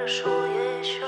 прошу еще.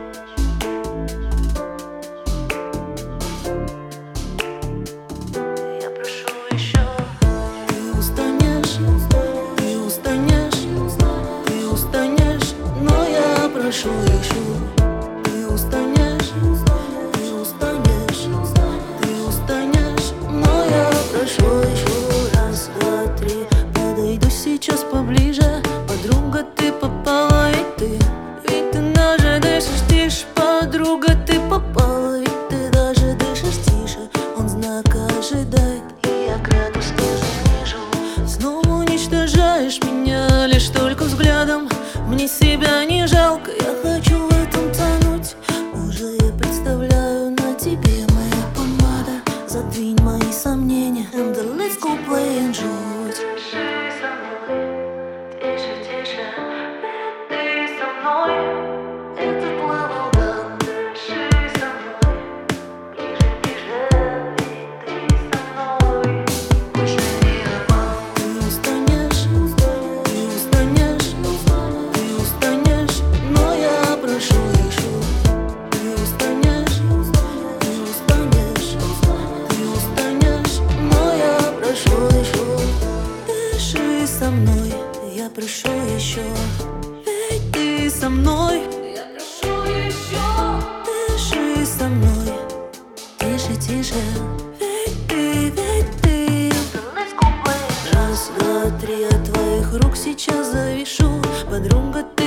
Я прошу еще. Ты устанешь, ты устанешь, ты устанешь, но я прошу еще. Ты устанешь, ты устанешь, ты устанешь, но я прошу еще. Раз, два, три, подойду сейчас поближе. Подруга, ты попала, и ты, ведь ты даже дышишь тише. Подруга, ты попала, и ты даже дышишь тише. Он знака ожидает, И я градус ниже нижу. снова уничтожаешь меня лишь только взглядом. Мне себя не жалко, я хочу в этом тонуть. Уже я представляю на тебе моя помада. Задвинь мои сомнения, and let's go play and жуть. Дыши со мной, тише, тише, ведь ты со мной. Этот лавалдан. Дыши со мной, ближе, ближе, ведь ты со мной. Больше не обман. Ты устанешь, ты устанешь, ты устанешь, но я прошу еще. Ты устанешь, ты устанешь, ты устанешь, но я прошу еще. Дыши со мной, я прошу еще. Ведь ты со мной, я прошу еще. Дыши со мной, тише, тише, ведь ты. Let's go play. Раз, два, три, от твоих рук сейчас завишу. Подруга,